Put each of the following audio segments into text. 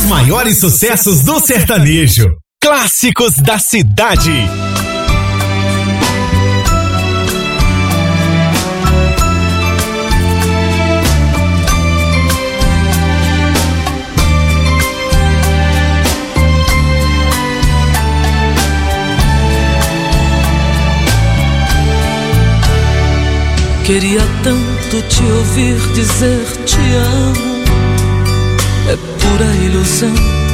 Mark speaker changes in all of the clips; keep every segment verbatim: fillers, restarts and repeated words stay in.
Speaker 1: maiores sucessos do sertanejo. Clássicos da cidade.
Speaker 2: Queria tanto te ouvir dizer te amo, é pura ilusão.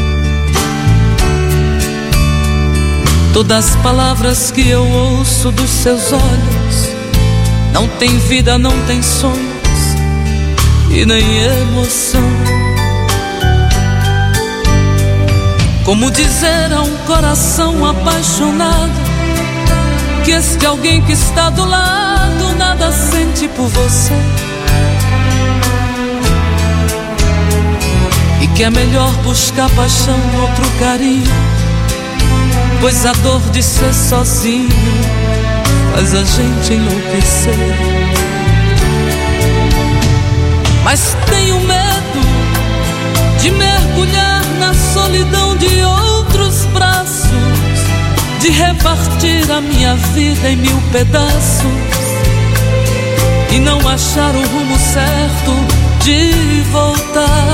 Speaker 2: Todas as palavras que eu ouço dos seus olhos não tem vida, não tem sonhos e nem emoção. Como dizer a um coração apaixonado que este alguém que está do lado nada sente por você, e que é melhor buscar paixão, outro carinho, pois a dor de ser sozinho faz a gente enlouquecer. Mas tenho medo de mergulhar na solidão de outros braços, de repartir a minha vida em mil pedaços e não achar o rumo certo de voltar.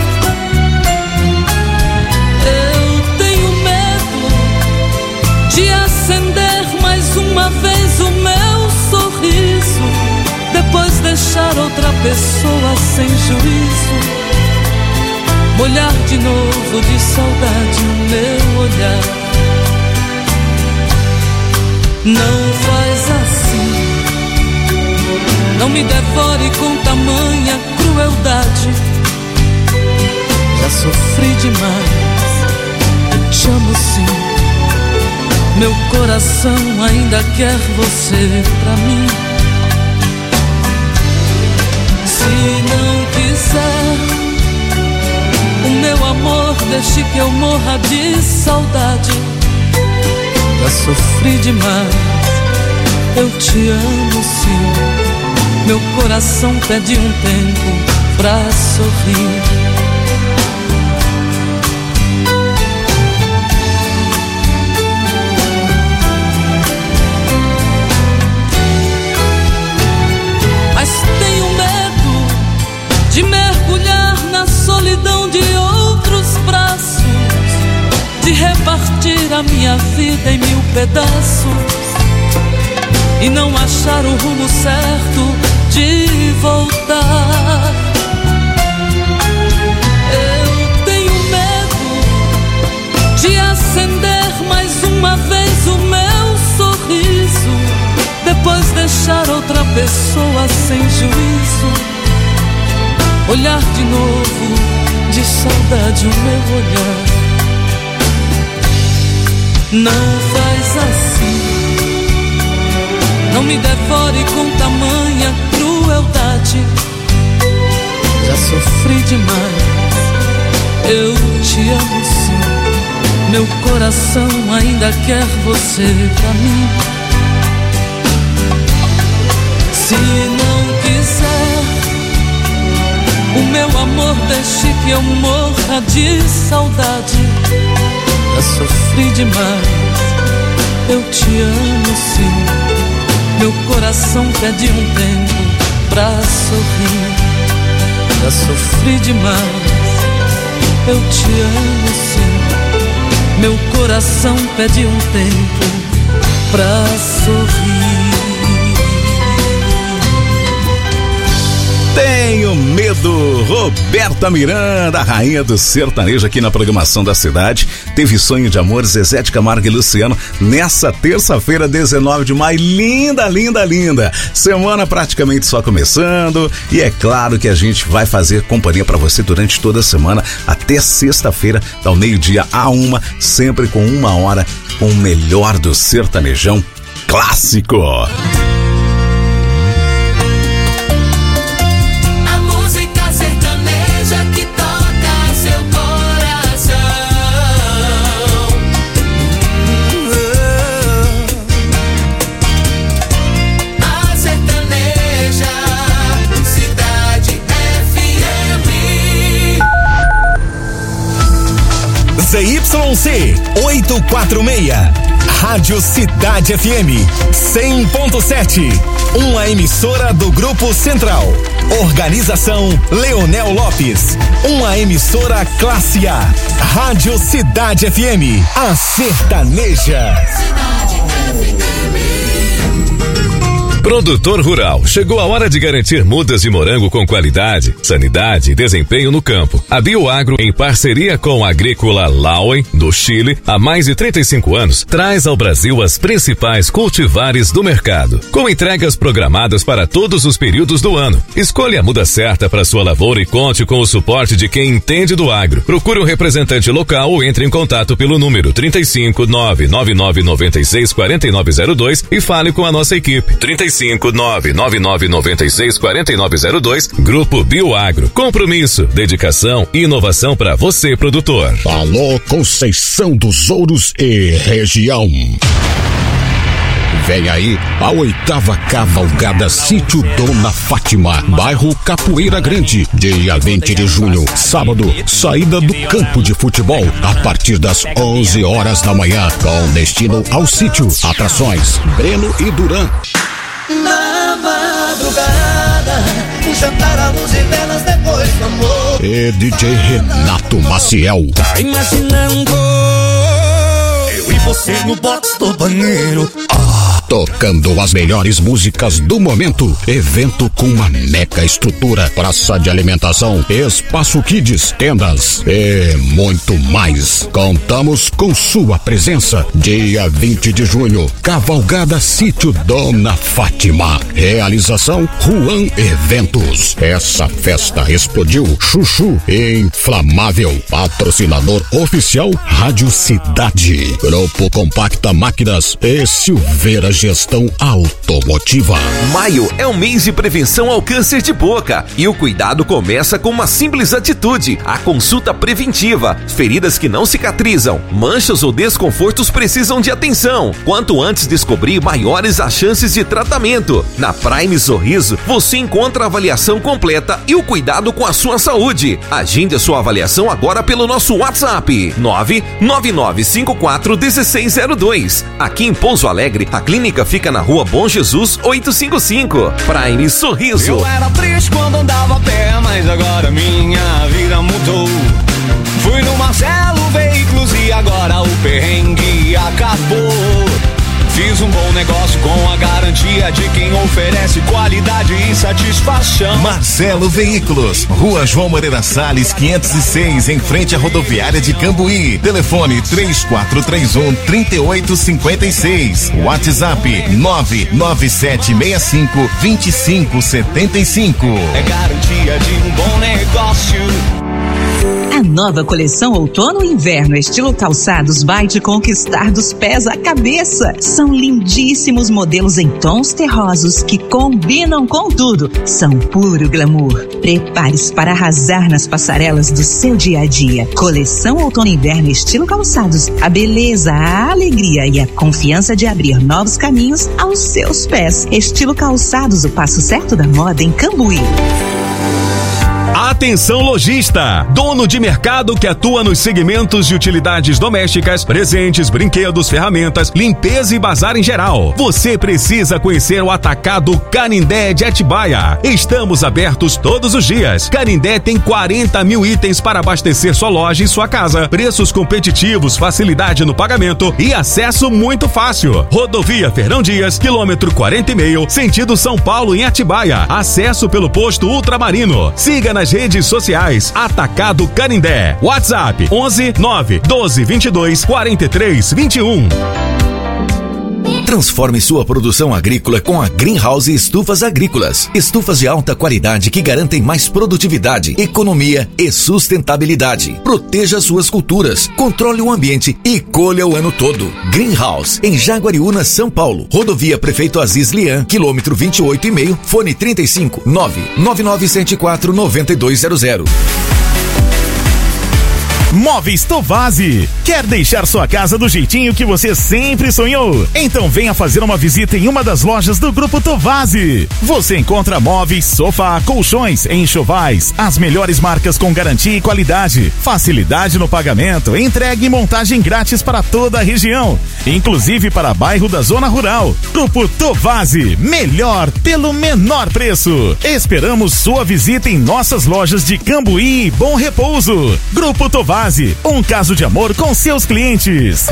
Speaker 2: Eu tenho medo de acender mais uma vez o meu sorriso, depois deixar outra pessoa sem juízo, molhar de novo de saudade o meu olhar. Não faz assim, não me devore com tamanha crueldade. Já sofri demais, eu te amo sim. Meu coração ainda quer você pra mim. Se não quiser o meu amor, deixe que eu morra de saudade. Já sofri demais, eu te amo sim. Meu coração pede um tempo pra sorrir. Mas tenho medo de mergulhar na solidão de outros braços, de repartir a minha vida em mil pedaços e não achar o rumo certo de voltar. Eu tenho medo de acender mais uma vez o meu sorriso, depois deixar outra pessoa sem juízo, olhar de novo de saudade o meu olhar. Não faz assim, não me devore com tamanha crueldade. Já sofri demais, eu te amo sim. Meu coração ainda quer você pra mim. Se não quiser o meu amor, deixe que eu morra de saudade. Já sofri demais, eu te amo sim. Meu coração pede um tempo pra sorrir. Já sofri demais, eu te amo sim. Meu coração pede um tempo pra sorrir.
Speaker 3: Tenho medo. Roberta Miranda, a rainha do sertanejo aqui na programação da cidade. Teve Sonho de Amor, Zezé de Camargo e Luciano nessa terça-feira, dezenove de maio. Linda, linda, linda. Semana praticamente só começando e é claro que a gente vai fazer companhia pra você durante toda a semana até sexta-feira, ao meio-dia a uma, sempre com uma hora com o melhor do sertanejão clássico.
Speaker 1: Z Y C oitocentos e quarenta e seis. Rádio Cidade F M cem ponto sete. Uma emissora do Grupo Central. Organização Leonel Lopes. Uma emissora classe A. Rádio Cidade F M. A sertaneja.
Speaker 4: Produtor rural, chegou a hora de garantir mudas de morango com qualidade, sanidade e desempenho no campo. A Bioagro, em parceria com a Agrícola Lauen, do Chile, há mais de trinta e cinco anos, traz ao Brasil as principais cultivares do mercado, com entregas programadas para todos os períodos do ano. Escolha a muda certa para sua lavoura e conte com o suporte de quem entende do agro. Procure um representante local ou entre em contato pelo número trinta e cinco, nove nove nove nove seis, quatro nove zero dois e fale com a nossa equipe. trinta e cinco, nove nove nove nove seis, quatro nove zero dois. Grupo Bioagro. Compromisso, dedicação e inovação para você, produtor.
Speaker 5: Alô, Conceição dos Ouros e região. Vem aí a oitava cavalgada Sítio Dona Fátima, bairro Capoeira Grande, dia vinte de junho, sábado, saída do campo de futebol a partir das onze horas da manhã, com destino ao sítio. Atrações: Breno e Duran.
Speaker 6: Na madrugada, um jantar à luz e velas depois do amor.
Speaker 5: E D J Renato Maciel.
Speaker 6: Tá imaginando eu e você no box do banheiro.
Speaker 5: Ah, tocando as melhores músicas do momento. Evento com uma mega estrutura, praça de alimentação, espaço kids, tendas e muito mais. Contamos com sua presença. Dia vinte de junho, cavalgada Sítio Dona Fátima. Realização Juan Eventos. Essa festa explodiu. Chuchu Inflamável. Patrocinador oficial Rádio Cidade. Grupo Compacta Máquinas e Silveira Gestão Automotiva.
Speaker 7: Maio é um mês de prevenção ao câncer de boca e o cuidado começa com uma simples atitude: a consulta preventiva. Feridas que não cicatrizam, manchas ou desconfortos precisam de atenção. Quanto antes descobrir, maiores as chances de tratamento. Na Prime Sorriso, você encontra a avaliação completa e o cuidado com a sua saúde. Agende a sua avaliação agora pelo nosso WhatsApp nove nove nove cinco quatro um seis zero dois. Aqui em Pouso Alegre, a clínica fica na Rua Bom Jesus oitocentos e cinquenta e cinco. Prime Sorriso.
Speaker 8: Eu era triste quando andava a pé, mas agora minha vida mudou. Fui no Marcelo Veículos e agora o perrengue acabou. Fiz um bom negócio com a garantia de quem oferece qualidade e satisfação.
Speaker 9: Marcelo Veículos, Rua João Moreira Salles, quinhentos e seis, em frente à rodoviária de Cambuí. Telefone três quatro três um, três oito cinco seis. WhatsApp nove nove sete seis cinco, dois cinco sete cinco.
Speaker 8: É garantia de um bom negócio.
Speaker 10: A nova coleção Outono e Inverno estilo calçados vai te conquistar dos pés à cabeça. São lindíssimos modelos em tons terrosos que combinam com tudo. São puro glamour. Prepare-se para arrasar nas passarelas do seu dia a dia. Coleção Outono e Inverno estilo calçados. A beleza, a alegria e a confiança de abrir novos caminhos aos seus pés. Estilo calçados, o passo certo da moda em Cambuí.
Speaker 1: Atenção lojista, dono de mercado que atua nos segmentos de utilidades domésticas, presentes, brinquedos, ferramentas, limpeza e bazar em geral. Você precisa conhecer o Atacado Canindé de Atibaia. Estamos abertos todos os dias. Canindé tem quarenta mil itens para abastecer sua loja e sua casa. Preços competitivos, facilidade no pagamento e acesso muito fácil. Rodovia Fernão Dias, quilômetro quarenta e meio, sentido São Paulo em Atibaia. Acesso pelo posto Ultramarino. Siga nas redes sociais Atacado Canindé. WhatsApp onze nove doze vinte e dois quarenta e três vinte e um.
Speaker 11: Transforme sua produção agrícola com a Greenhouse Estufas Agrícolas. Estufas de alta qualidade que garantem mais produtividade, economia e sustentabilidade. Proteja suas culturas, controle o ambiente e colha o ano todo. Greenhouse, em Jaguariúna, São Paulo. Rodovia Prefeito Aziz Lian, quilômetro vinte e oito e meio, fone trinta e cinco, nove nove nove sete quatro, nove dois zero zero.
Speaker 12: Móveis Tovazzi. Quer deixar sua casa do jeitinho que você sempre sonhou? Então venha fazer uma visita em uma das lojas do Grupo Tovazzi. Você encontra móveis, sofá, colchões, enxovais, as melhores marcas com garantia e qualidade, facilidade no pagamento, entrega e montagem grátis para toda a região, inclusive para bairro da Zona Rural. Grupo Tovazzi, melhor pelo menor preço. Esperamos sua visita em nossas lojas de Cambuí e Bom Repouso. Grupo Tovazzi, um caso de amor com seus clientes.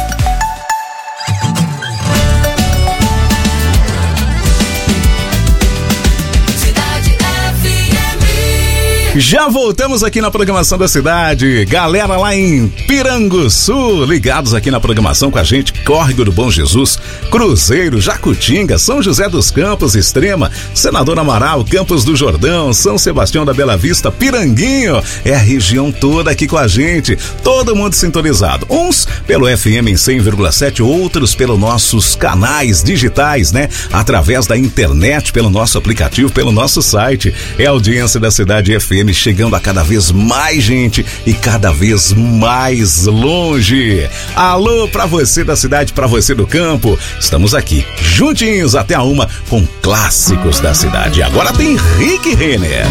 Speaker 3: Já voltamos aqui na programação da cidade. Galera lá em Piranguçu, ligados aqui na programação com a gente. Córrego do Bom Jesus, Cruzeiro, Jacutinga, São José dos Campos, Extrema, Senador Amaral, Campos do Jordão, São Sebastião da Bela Vista, Piranguinho. É a região toda aqui com a gente. Todo mundo sintonizado. Uns pelo F M em cem vírgula sete, outros pelos nossos canais digitais, né? Através da internet, pelo nosso aplicativo, pelo nosso site. É a audiência da Cidade F M chegando a cada vez mais gente e cada vez mais longe. Alô pra você da cidade, pra você do campo. Estamos aqui juntinhos até a uma com clássicos da cidade. Agora tem Rick Renner.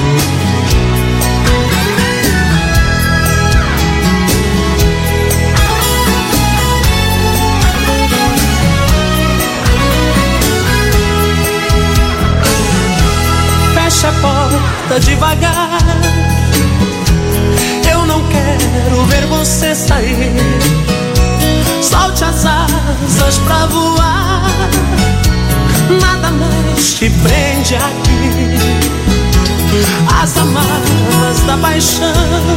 Speaker 6: Fecha a porta devagar. Eu não quero ver você sair. Solte as asas pra voar. Nada mais te prende aqui. As amarras da paixão.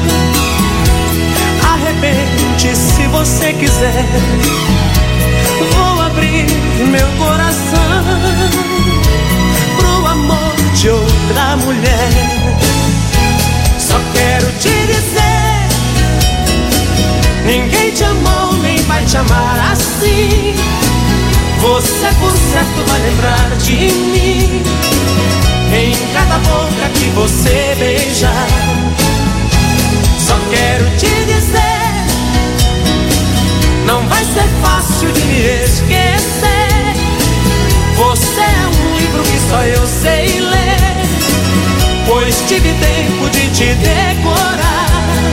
Speaker 6: Arrebente se você quiser. Vou abrir meu coração pro amor de outra mulher. Só quero te dizer, ninguém te amou nem vai te amar assim. Você por certo vai lembrar de mim em cada boca que você beijar. Só quero te dizer, não vai ser fácil de me esquecer. Você é um livro que só eu sei ler, pois tive tempo de te decorar.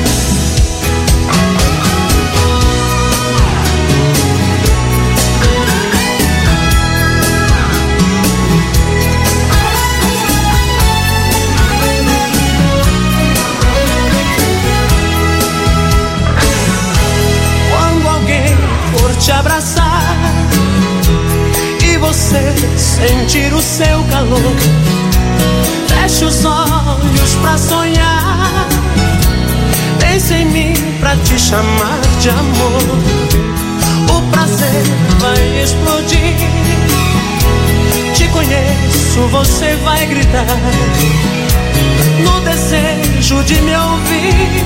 Speaker 6: Quando alguém for te abraçar e você sentir o seu calor, feche os olhos pra sonhar. Pense em mim pra te chamar de amor. O prazer vai explodir. Te conheço, você vai gritar no desejo de me ouvir.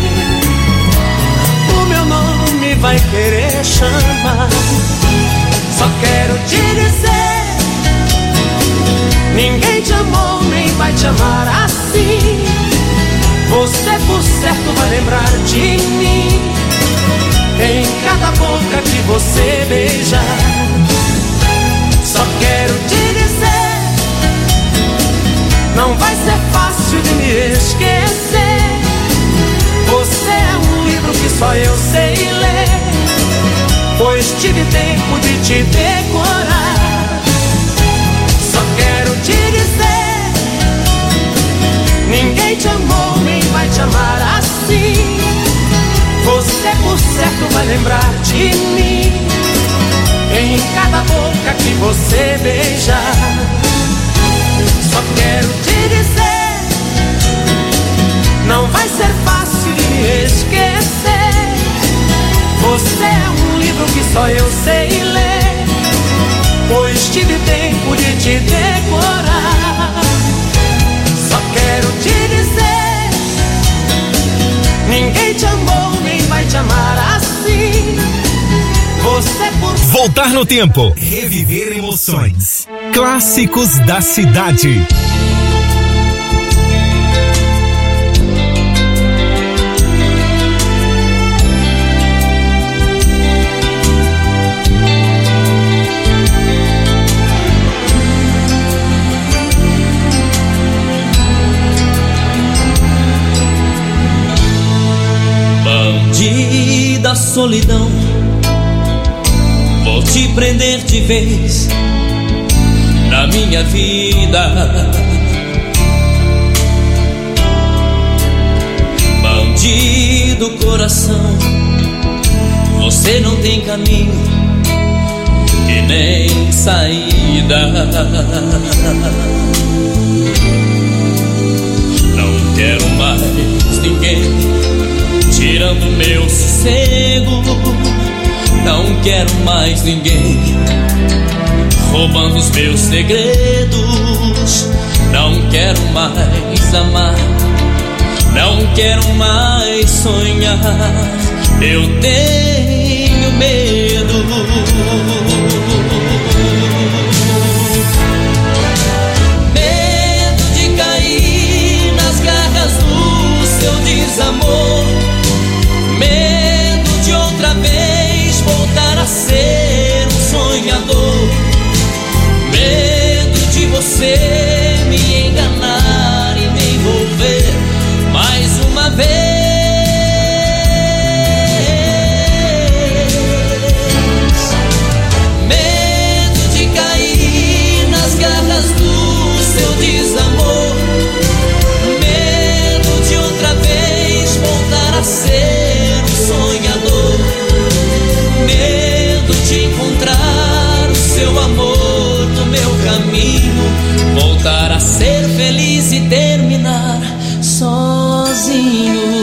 Speaker 6: O meu nome vai querer chamar. Só quero te dizer, ninguém te amou nem vai te amar assim. Você por certo vai lembrar de mim em cada boca que você beijar. Só quero te dizer, não vai ser fácil de me esquecer. Você é um livro que só eu sei ler, pois tive tempo de te decorar. Só quero te dizer, ninguém te amou nem vai te amar assim. Você por certo vai lembrar de mim em cada boca que você beijar. Só quero te dizer, não vai ser fácil de me esquecer. Você é um livro que só eu sei ler, pois tive tempo de te decorar. Só quero te dizer, ninguém te amou nem vai te amar assim. Você por...
Speaker 12: Voltar no tempo, reviver emoções. Clássicos da cidade.
Speaker 13: da solidão. Vou te prender de vez na minha vida. Bandido coração, você não tem caminho e nem saída. Não quero mais ninguém tirando meu sossego. Não quero mais ninguém roubando os meus segredos. Não quero mais amar, não quero mais sonhar. Eu tenho medo. Medo de cair nas garras do seu desamor. Medo de outra vez voltar a ser um sonhador. Medo de você me enganar e me envolver mais uma vez. Medo de cair nas garras do seu desamor. Medo de outra vez voltar a ser um sonhador. Medo de encontrar o seu amor no meu caminho. Voltar a ser feliz e terminar sozinho.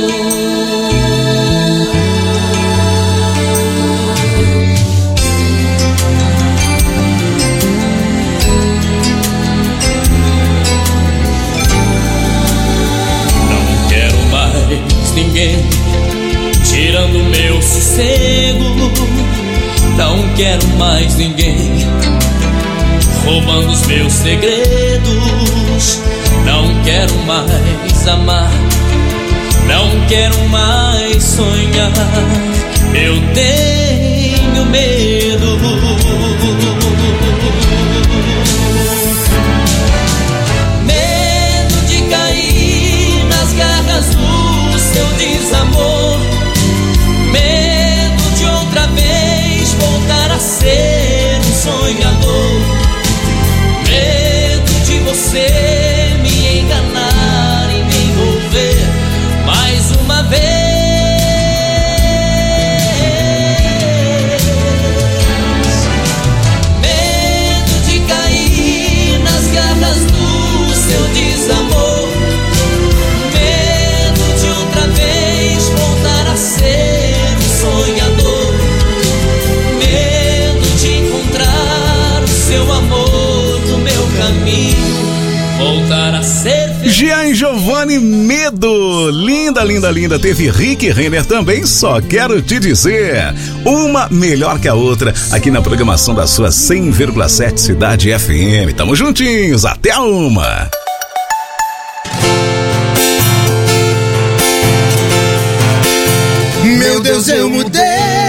Speaker 13: Não quero mais ninguém tirando meu sossego. Não quero mais ninguém roubando os meus segredos. Não quero mais amar, não quero mais sonhar. Eu tenho medo. Medo de cair nas garras do seu desamor. Medo de outra vez voltar a ser um sonhador. Medo de você me enganar e me envolver mais uma vez. Medo de cair nas garras do seu desamor. Medo de outra vez voltar a ser um sonhador. Medo de encontrar o seu amor no meu caminho. Voltar a ser feliz.
Speaker 3: Jean Giovanni, Medo. Linda, linda, linda. Teve Rick Renner também. Só quero te dizer, uma melhor que a outra aqui na programação da sua cem vírgula sete Cidade F M. Tamo juntinhos, até uma.
Speaker 14: Meu Deus, eu mudei,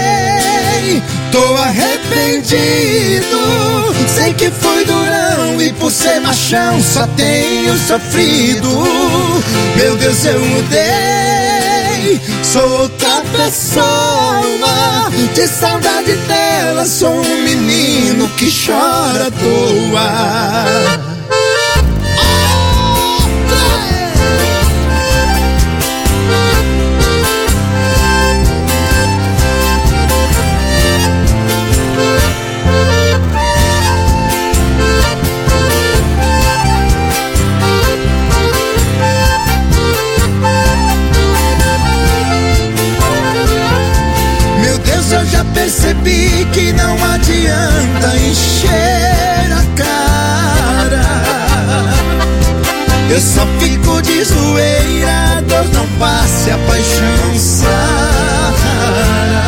Speaker 14: tô arrependido. Sei que fui durão e por ser machão só tenho sofrido. Meu Deus, eu mudei, sou outra pessoa. De saudade dela sou um menino que chora à toa. Eu já percebi que não adianta encher a cara. Eu só fico de zoeira, a dor não passa, a paixão sara.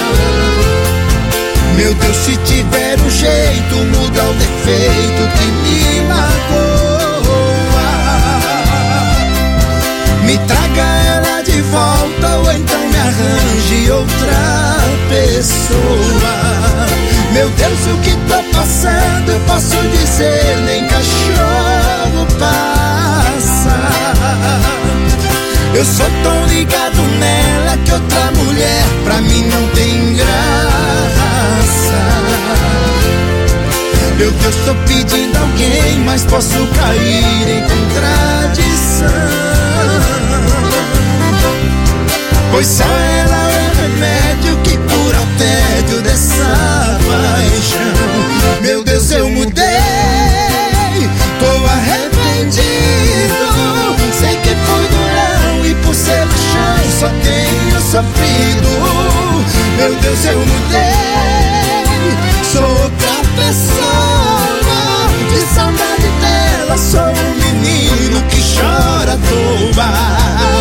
Speaker 14: Meu Deus, se tiver um jeito, muda o defeito que me magoa. Me traga ela de volta ou então me arranje outra pessoa. Meu Deus, o que tô passando eu posso dizer, nem cachorro passa. Eu sou tão ligado nela que outra mulher pra mim Meu Deus, tô pedindo alguém, mas posso cair em contradição. Pois só ela é o remédio que cura o tédio dessa paixão. Meu Deus, eu mudei, tô arrependido. Sei que fui durão e por ser machão só tenho sofrido. Meu Deus, eu mudei, sou outra pessoa. De saudade dela sou um menino que chora à toa.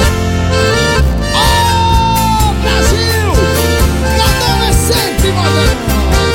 Speaker 14: Oh, Brasil, Natal é sempre moderno.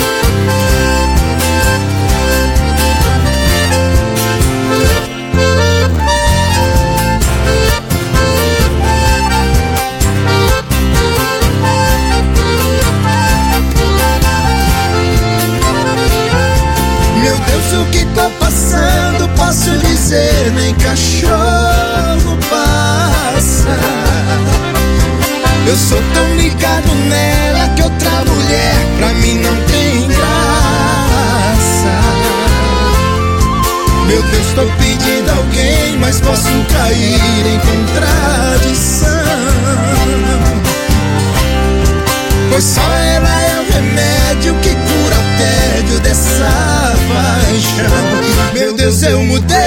Speaker 14: Meu Deus, o que tô passando, posso dizer, nem cachorro passa. Eu sou tão ligado nela que outra mulher pra mim não tem graça. Meu Deus, tô pedindo alguém, mas posso cair em contradição. Pois só ela é o remédio que cura o tédio dessa paixão. Meu Deus, eu mudei,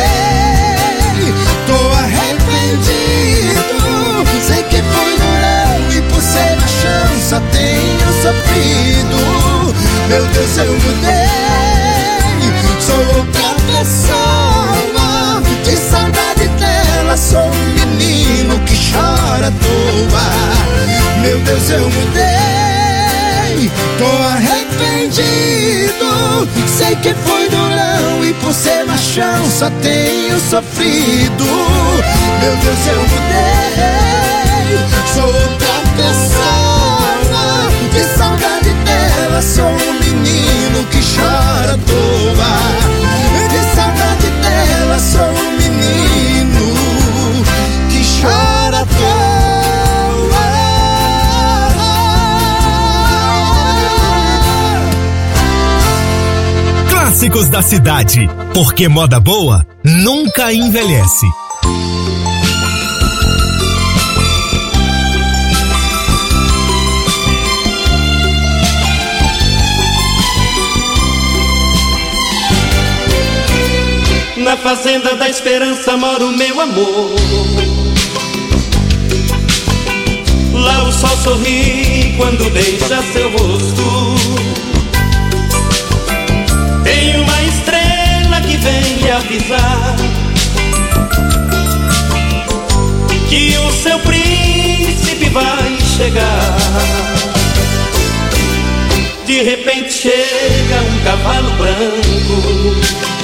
Speaker 14: tô arrependido. Sei que fui durão e por ser machão só tenho sofrido. Meu Deus, eu mudei, sou outra pessoa. De saudade dela sou um menino que chora à toa. Meu Deus, eu mudei, tô arrependido. Sei que fui durão e por ser machão só tenho sofrido. Meu Deus, eu mudei, sou outra pessoa. De saudade dela sou um menino que chora à toa. De saudade dela sou um menino que chora à toa.
Speaker 15: Clássicos da cidade, porque moda boa nunca envelhece.
Speaker 6: Na fazenda da esperança mora o meu amor. Lá o sol sorri quando deixa seu rosto. Tem uma estrela que vem lhe avisar que o seu príncipe vai chegar. De repente chega um cavalo branco,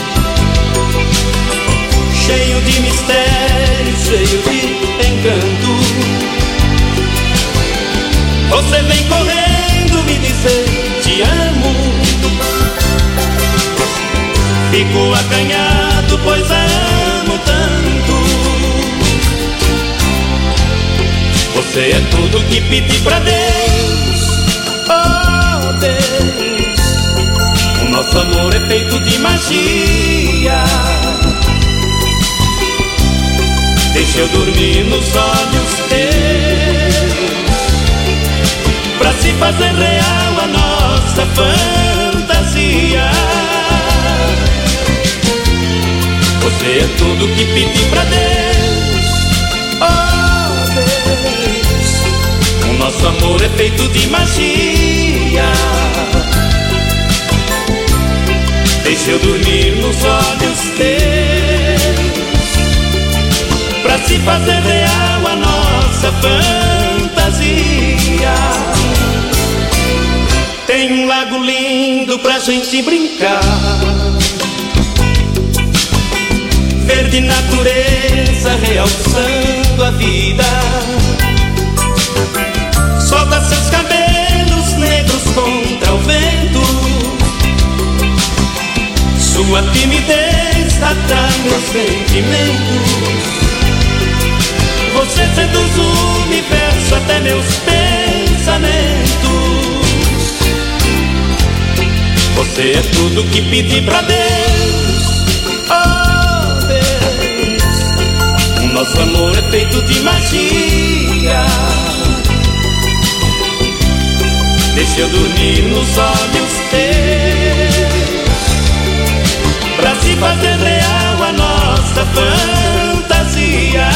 Speaker 6: cheio de mistério, cheio de encanto. Você vem correndo me dizer te amo. Fico acanhado, pois a amo tanto. Você é tudo que pedi pra Deus. Oh Deus, o nosso amor é feito de magia. Deixa eu dormir nos olhos teus, pra se fazer real a nossa fantasia. Você é tudo que pedi pra Deus. Oh Deus, o nosso amor é feito de magia. Deixa eu dormir nos olhos teus, pra se fazer real a nossa fantasia. Tem um lago lindo pra gente brincar, verde natureza realçando a vida. Solta seus cabelos negros contra o vento, sua timidez atrai meus sentimentos. Você seduz o universo até meus pensamentos. Você é tudo tudo que pedi pra Deus. Oh Deus, o nosso amor é feito de magia. Deixa eu dormir nos olhos teus, pra se fazer real a nossa fantasia.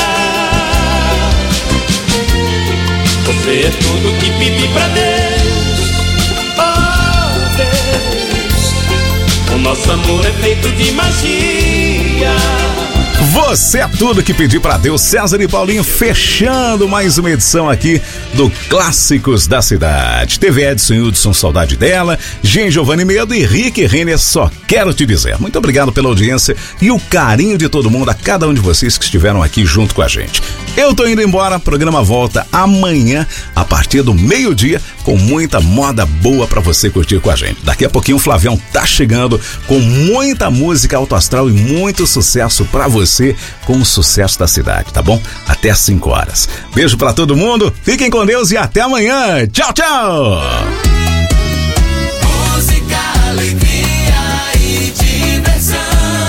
Speaker 6: Você é tudo que pedi pra Deus. Oh Deus, o nosso amor é feito de magia.
Speaker 3: Você é tudo que pedi pra Deus. César e Paulinho fechando mais uma edição aqui do Clássicos da Cidade. Teve Edson e Hudson, Saudade Dela, Gen Giovanni Medo e Rick Renner, Só Quero Te Dizer. Muito obrigado pela audiência e o carinho de todo mundo, a cada um de vocês que estiveram aqui junto com a gente. Eu tô indo embora, o programa volta amanhã a partir do meio-dia com muita moda boa pra você curtir com a gente. Daqui a pouquinho o Flavião tá chegando com muita música alto astral e muito sucesso pra você com o sucesso da cidade, tá bom? Até às cinco horas. Beijo pra todo mundo, fiquem com Deus e até amanhã. Tchau, tchau!
Speaker 13: Música, alegria e diversão.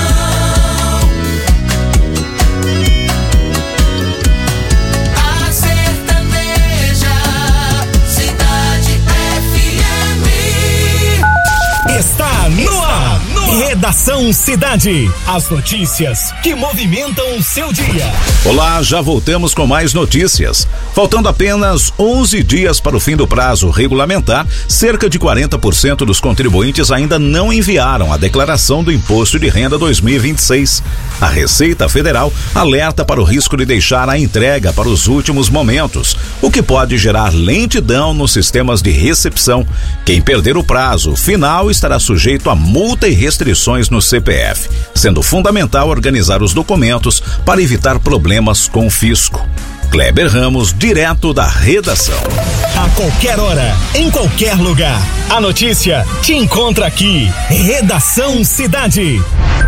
Speaker 15: Está no ar, Redação Cidade. As notícias que movimentam o seu dia.
Speaker 3: Olá, já voltamos com mais notícias. Faltando apenas onze dias para o fim do prazo regulamentar, cerca de quarenta por cento dos contribuintes ainda não enviaram a declaração do Imposto de Renda dois mil e vinte e seis. A Receita Federal alerta para o risco de deixar a entrega para os últimos momentos, o que pode gerar lentidão nos sistemas de recepção. Quem perder o prazo final estará sujeito a multa e restrições no C P F, sendo fundamental organizar os documentos para evitar problemas com o fisco. Kleber Ramos, direto da redação.
Speaker 15: A qualquer hora, em qualquer lugar, a notícia te encontra aqui. Redação Cidade.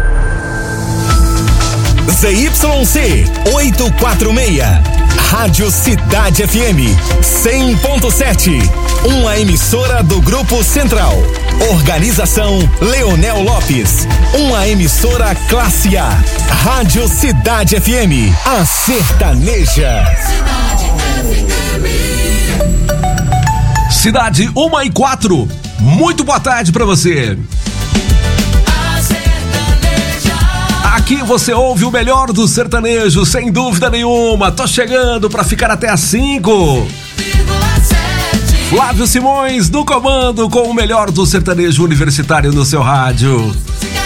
Speaker 15: Z Y C oitocentos e quarenta e seis, Rádio Cidade F M cem ponto sete, uma emissora do Grupo Central. Organização Leonel Lopes, uma emissora classe A. Rádio Cidade F M, a sertaneja.
Speaker 1: Cidade uma e quatro. Muito boa tarde pra você. Aqui você ouve o melhor do sertanejo, sem dúvida nenhuma. Tô chegando pra ficar até às cinco. Flávio Simões no comando com o melhor do sertanejo universitário no seu rádio.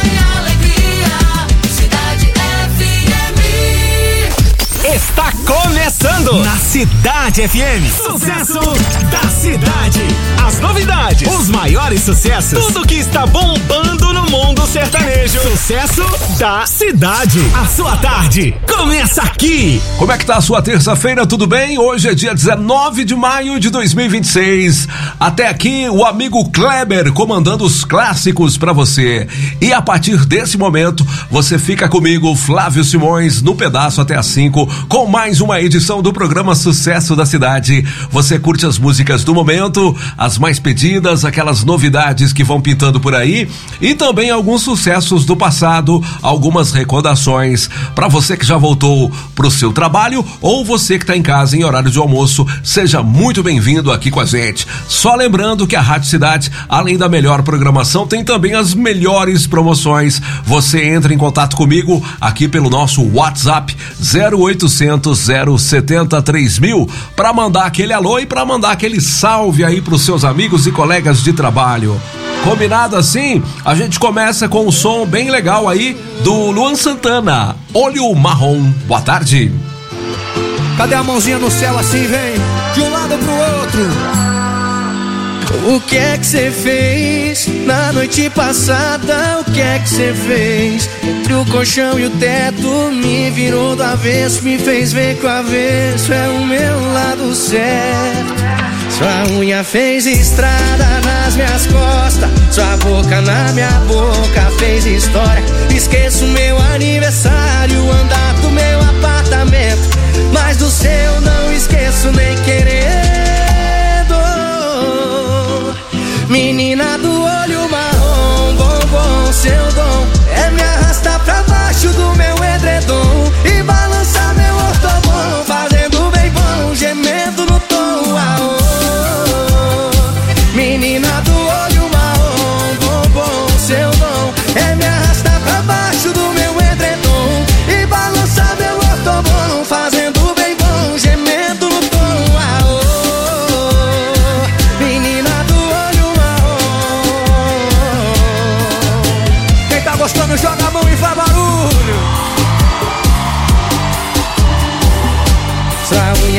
Speaker 15: Está começando na Cidade F M. Sucesso da cidade. As novidades, os maiores sucessos, tudo que está bombando no mundo sertanejo. Sucesso da cidade. A sua tarde começa aqui.
Speaker 1: Como é que tá a sua terça-feira? Tudo bem? Hoje é dia dezenove de maio de dois mil e vinte e seis. Até aqui o amigo Kleber comandando os clássicos pra você. E a partir desse momento você fica comigo, Flávio Simões, no pedaço até às cinco, com mais uma edição do programa Sucesso da Cidade. Você curte as músicas do momento, as mais pedidas, aquelas novidades que vão pintando por aí e também alguns sucessos do passado, algumas recordações para você que já voltou pro seu trabalho ou você que tá em casa em horário de almoço. Seja muito bem-vindo aqui com a gente. Só lembrando que a Rádio Cidade, além da melhor programação, tem também as melhores promoções. Você entra em contato comigo aqui pelo nosso WhatsApp zero oitocentos, zero setenta, três mil para mandar aquele alô e para mandar aquele salve aí pros seus amigos e colegas de trabalho. Combinado assim? A gente começa com um som bem legal aí do Luan Santana, Olho Marrom. Boa tarde.
Speaker 16: Cadê a mãozinha no céu assim, vem? De um lado pro outro. O que é que você fez na noite passada? O que é que você fez? Entre o colchão e o teto me virou do avesso, me fez ver que o avesso é o meu lado certo. Sua unha fez estrada nas minhas costas, sua boca na minha boca fez história. Esqueço meu aniversário, o andar do meu apartamento, mas do seu não esqueço nem querendo. Menina do olho marrom, bombom,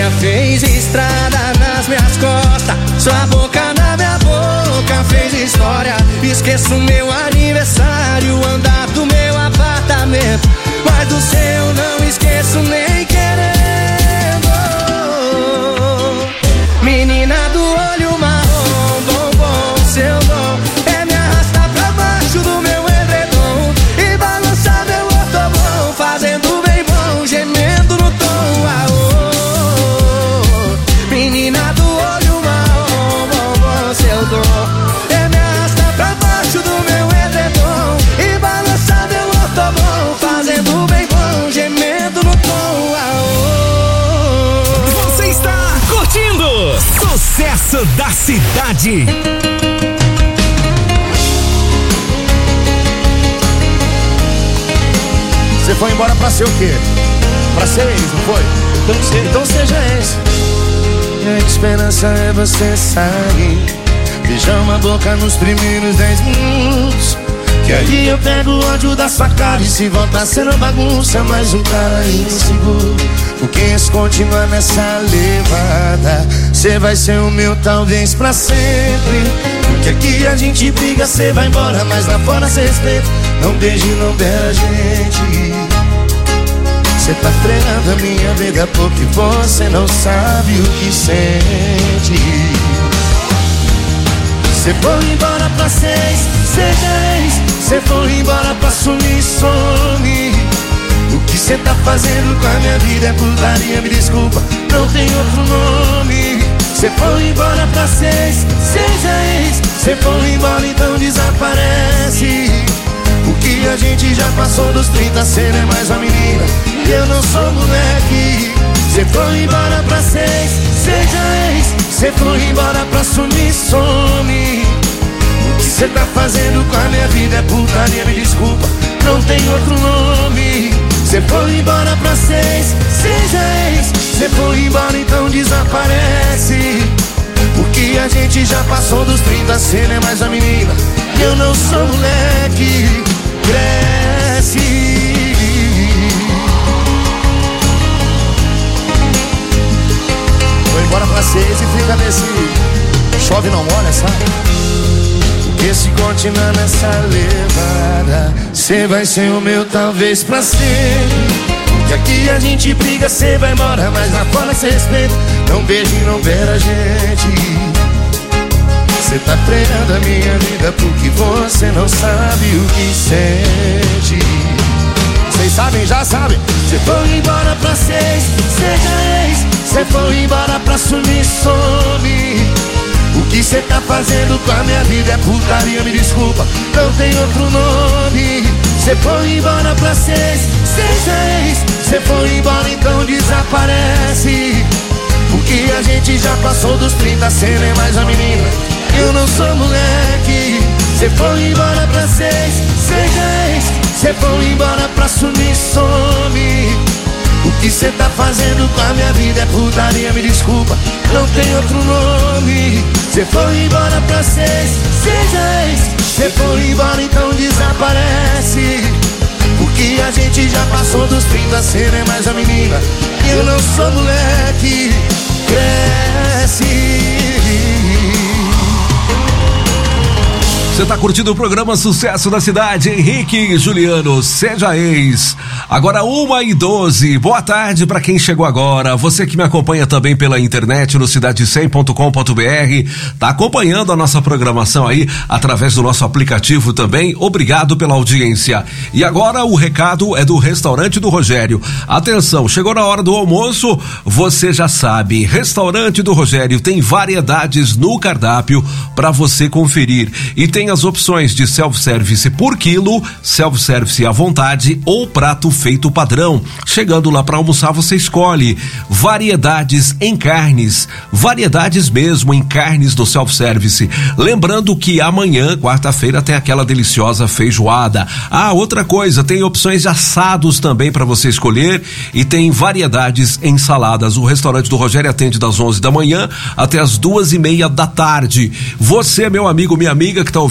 Speaker 16: boca fez estrada nas minhas costas, sua boca na minha boca fez história. Esqueço meu aniversário, andar do meu apartamento, mas do seu não esqueço nem querendo. Menina do olho marrom, bombom, seu dom é me arrastar pra baixo do meu edredom e balançar meu ortobom, fazendo bem bom, gemendo no tom. Ah, oh, oh. Menina do olho marrom, bombom, seu dom é me arrastar pra baixo do meu edredom e balançar meu ortobom, fazendo bem bom, gemendo no tom. Ah, oh.
Speaker 15: Você está curtindo Sucesso da Cidade.
Speaker 17: Você foi embora pra ser o quê? Pra ser ex, não foi?
Speaker 16: Então, se, então seja ex. E a esperança é você sair, beijar uma boca nos primeiros dez minutos, que aí eu pego o ódio da sua cara. E se voltar sendo bagunça, mais um cara inseguro. Porque se continuar nessa levada, cê vai ser o meu talvez pra sempre. Porque aqui a gente briga, cê vai embora, mas lá fora cê respeita. Não beije, não beira a gente. Cê tá frenando a minha vida porque você não sabe o que sente. Cê foi embora pra seis, seja ex. Cê foi embora pra sumir, some. O que cê tá fazendo com a minha vida é putaria, me desculpa, não tem outro nome. Cê foi embora pra seis, seja ex. Cê foi embora, então desaparece. O que a gente já passou dos trinta, cê não é mais uma menina e eu não sou moleque. Cê foi embora pra seis, seja ex. Cê foi embora pra sumir, some. O que cê tá fazendo com a minha vida é putaria, me desculpa, não tem outro nome. Cê foi embora pra seis, seja ex. Cê foi embora, então desaparece. Porque a gente já passou dos trinta, cê não é mais a menina e eu não sou moleque. Cresce.
Speaker 17: Foi embora pra seis e fica nesse chove não molha, sabe?
Speaker 16: Porque se continuar nessa levada, cê vai ser o meu talvez pra sempre. Porque aqui a gente briga, cê vai embora, mas lá fora cê respeita. Não beije, não beira a gente. Cê tá treinando a minha vida porque você não sabe o que sente.
Speaker 17: Vocês sabem, já sabem.
Speaker 16: Cê foi embora pra seis, seja ex. Cê foi embora pra sumir, some. O que cê tá fazendo com a minha vida é putaria, me desculpa, não tem outro nome. Cê foi embora pra seis, seja ex. Cê foi embora, então desaparece. Porque a gente já passou dos trinta, cê não é mais a menina, eu não sou moleque. Cê foi embora pra seis, seja ex. Cê foi embora pra sumir, some. O que cê tá fazendo com a minha vida é putaria, me desculpa, não tem outro nome. Cê foi embora pra seis, seja ex. Cê foi embora, então desaparece. Porque a gente já passou dos trinta, cê não é mais a menina e eu não sou moleque. Cresce.
Speaker 1: Você tá curtindo o programa Sucesso da Cidade, Henrique e Juliano, seja ex. Agora uma e doze, boa tarde para quem chegou agora, você que me acompanha também pela internet no cidade cem ponto com ponto br, tá acompanhando a nossa programação aí através do nosso aplicativo também, obrigado pela audiência. E agora o recado é do Restaurante do Rogério. Atenção, chegou na hora do almoço, você já sabe, Restaurante do Rogério tem variedades no cardápio para você conferir e tem as opções de self-service por quilo, self-service à vontade ou prato feito padrão. Chegando lá para almoçar, você escolhe variedades em carnes, variedades mesmo em carnes do self-service. Lembrando que amanhã, quarta-feira, tem aquela deliciosa feijoada. Ah, outra coisa, tem opções de assados também para você escolher e tem variedades em saladas. O Restaurante do Rogério atende das onze da manhã até as duas e meia da tarde. Você, meu amigo, minha amiga que tá ouvindo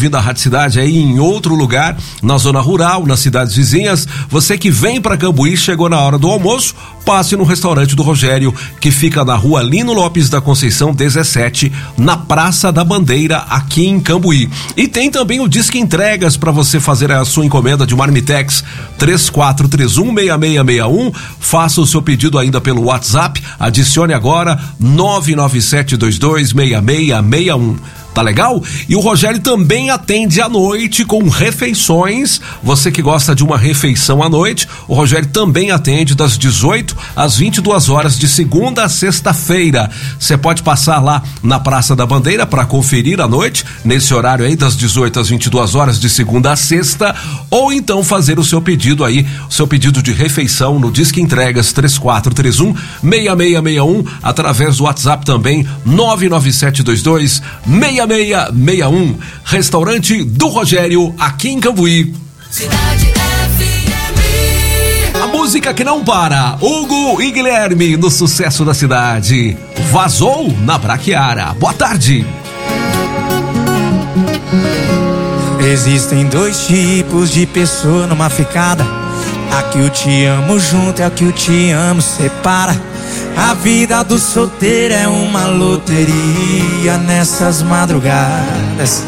Speaker 18: ouvindo a Rádio Cidade aí em outro lugar, na zona rural, nas cidades vizinhas, você que vem para Cambuí, chegou na hora do almoço, passe no restaurante do Rogério, que fica na rua Lino Lopes da Conceição dezessete, na Praça da Bandeira, aqui em Cambuí. E tem também o Disque Entregas para você fazer a sua encomenda de Marmitex, três quatro três um, seis seis seis um. Faça o seu pedido ainda pelo WhatsApp, adicione agora nove nove sete dois dois seis seis seis um. Tá legal? E o Rogério também atende à noite com refeições. Você que gosta de uma refeição à noite, o Rogério também atende das dezoito às vinte e duas horas de segunda a sexta-feira. Você pode passar lá na Praça da Bandeira para conferir à noite, nesse horário aí das dezoito às vinte e duas horas de segunda a sexta, ou então fazer o seu pedido aí, o seu pedido de refeição no Disque Entregas três quatro três um, seis seis seis um, através do WhatsApp também nove nove sete dois dois seis seis seis um. Restaurante do Rogério, aqui em Cambuí.
Speaker 13: Cidade F M.
Speaker 18: A música que não para, Hugo e Guilherme no sucesso da cidade. Vazou na Braquiara. Boa tarde.
Speaker 19: Existem dois tipos de pessoa numa ficada. A que o te amo junto é a que o te amo separa. A vida do solteiro é uma loteria nessas madrugadas.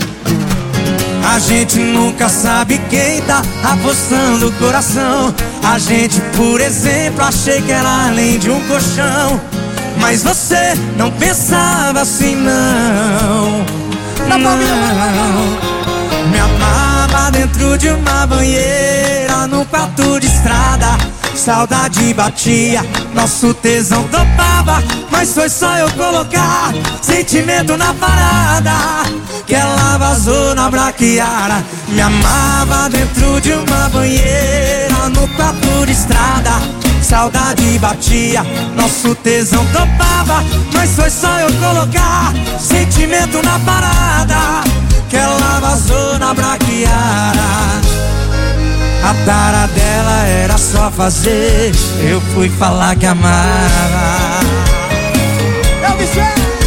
Speaker 19: A gente nunca sabe quem tá apostando o coração. A gente, por exemplo, achei que era além de um colchão. Mas você não pensava assim, não. Não, me amava dentro de uma banheira, num quarto de estrada. Saudade batia, nosso tesão topava. Mas foi só eu colocar sentimento na parada que ela vazou na Braquiara. Me amava dentro de uma banheira, no quarto de estrada. Saudade batia, nosso tesão topava. Mas foi só eu colocar sentimento na parada que ela vazou na Braquiara. A tara dela era só fazer, eu fui falar que amava. Eu me sei.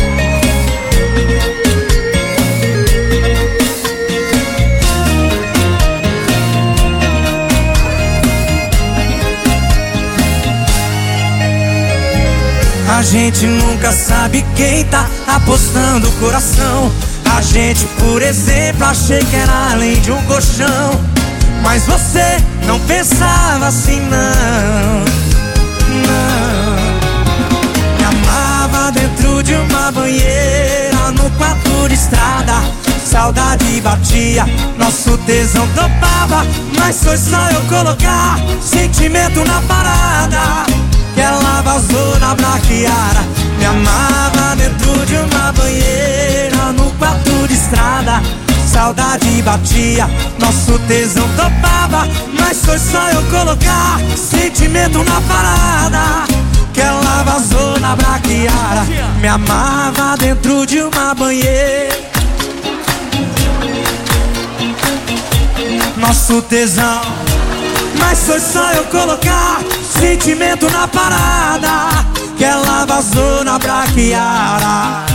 Speaker 19: A gente nunca sabe quem tá apostando o coração. A gente, por exemplo, achei que era além de um colchão. Mas você não pensava assim, não. Não. Me amava dentro de uma banheira, no quarto de estrada. Saudade batia, nosso tesão topava. Mas foi só eu colocar sentimento na parada que ela vazou na Braquiara. Me amava dentro de uma banheira, no quarto de estrada. Saudade batia, nosso tesão topava. Mas foi só eu colocar sentimento na parada que ela vazou na Braquiara. Me amava dentro de uma banheira, nosso tesão. Mas foi só eu colocar sentimento na parada que ela vazou na Braquiara.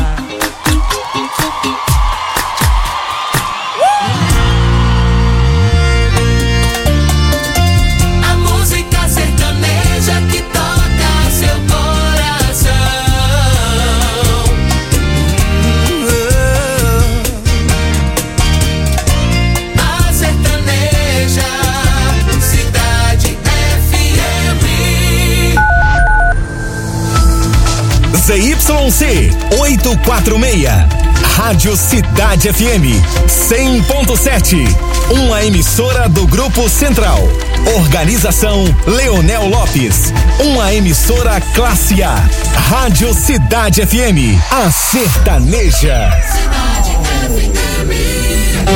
Speaker 15: Z Y C oitocentos e quarenta e seis, Rádio Cidade F M cem ponto sete, uma emissora do Grupo Central. Organização Leonel Lopes, uma emissora classe A. Rádio Cidade F M, a sertaneja.
Speaker 13: Cidade F M.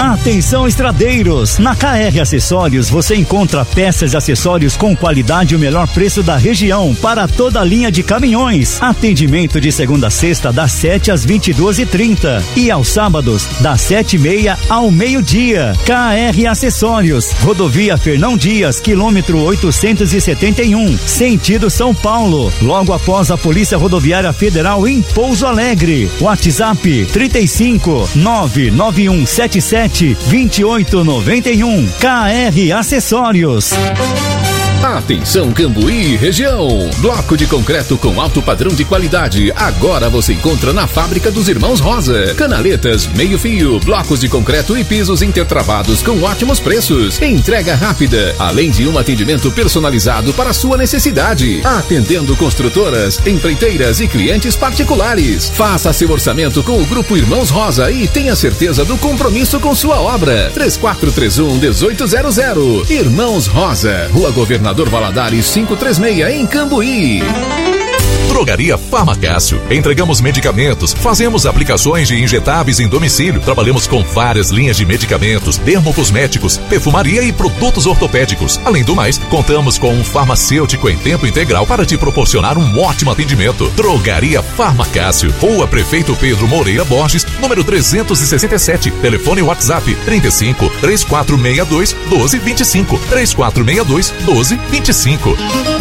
Speaker 20: Atenção estradeiros, na K R Acessórios você encontra peças e acessórios com qualidade e o melhor preço da região para toda a linha de caminhões. Atendimento de segunda a sexta das sete às vinte e duas e trinta e aos sábados das sete e meia ao meio-dia. K R Acessórios, Rodovia Fernão Dias, quilômetro oitocentos e setenta e um, sentido São Paulo, logo após a Polícia Rodoviária Federal em Pouso Alegre. WhatsApp trinta e cinco, nove nove um sete sete, dois oito nove um. K R Acessórios.
Speaker 21: Atenção Cambuí região, bloco de concreto com alto padrão de qualidade, agora você encontra na fábrica dos Irmãos Rosa, canaletas, meio fio, blocos de concreto e pisos intertravados com ótimos preços, entrega rápida, além de um atendimento personalizado para a sua necessidade, atendendo construtoras, empreiteiras e clientes particulares. Faça seu orçamento com o Grupo Irmãos Rosa e tenha certeza do compromisso com sua obra. Três quatro três um, um oito zero zero. Irmãos Rosa, Rua Governador Valadares quinhentos e trinta e seis em Cambuí.
Speaker 22: Drogaria Farmacácio. Entregamos medicamentos, fazemos aplicações de injetáveis em domicílio, trabalhamos com várias linhas de medicamentos, dermocosméticos, perfumaria e produtos ortopédicos. Além do mais, contamos com um farmacêutico em tempo integral para te proporcionar um ótimo atendimento. Drogaria Farmacácio, Rua Prefeito Pedro Moreira Borges, número trezentos e sessenta e sete. Telefone WhatsApp trinta e cinco, três quatro seis dois, doze vinte e cinco. três quatro seis dois, doze vinte e cinco.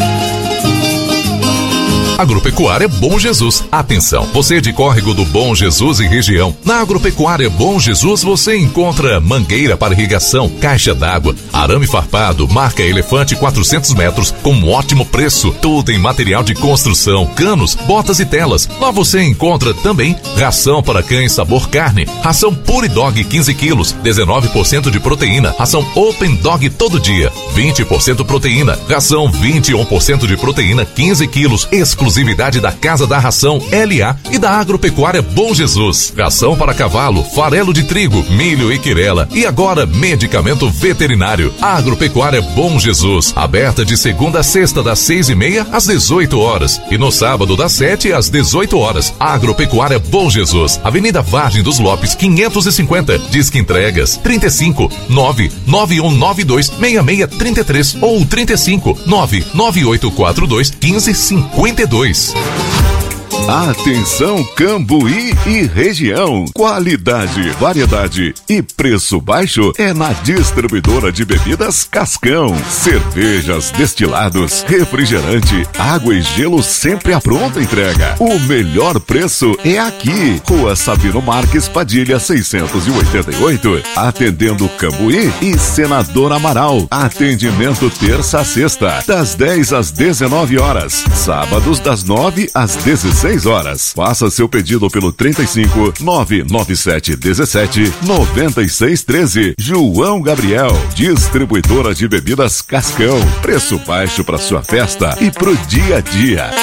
Speaker 22: Agropecuária Bom Jesus. Atenção, você de Córrego do Bom Jesus e região. Na Agropecuária Bom Jesus você encontra mangueira para irrigação, caixa d'água, arame farpado, marca Elefante quatrocentos metros com um ótimo preço. Tudo em material de construção, canos, botas e telas. Lá você encontra também ração para cães sabor carne, ração Pure Dog quinze quilos, dezenove por cento de proteína, ração Open Dog todo dia, vinte por cento proteína, ração vinte e um por cento de proteína, quinze quilos, exclusivo exclusividade da Casa da Ração L A e da Agropecuária Bom Jesus. Ração para cavalo, farelo de trigo, milho e quirela. E agora, medicamento veterinário. Agropecuária Bom Jesus. Aberta de segunda a sexta, das seis e meia às dezoito horas. E no sábado, das sete às dezoito horas. Agropecuária Bom Jesus. Avenida Vargem dos Lopes, quinhentos e cinquenta. Disque entregas trinta e cinco, nove nove um nove dois, seis seis três três ou trinta e cinco, nove nove oito quatro dois, quinze cinquenta e dois.
Speaker 23: Atenção Cambuí e região, qualidade, variedade e preço baixo é na distribuidora de bebidas Cascão. Cervejas, destilados, refrigerante, água e gelo sempre à pronta entrega. O melhor preço é aqui, Rua Sabino Marques Padilha seiscentos e oitenta e oito, atendendo Cambuí e Senador Amaral. Atendimento terça a sexta, das dez às dezenove horas, sábados das nove às dezesseis horas. Faça seu pedido pelo trinta e cinco, nove nove sete dezessete, noventa e seis treze. João Gabriel, distribuidora de bebidas Cascão. Preço baixo para sua festa e pro dia a dia.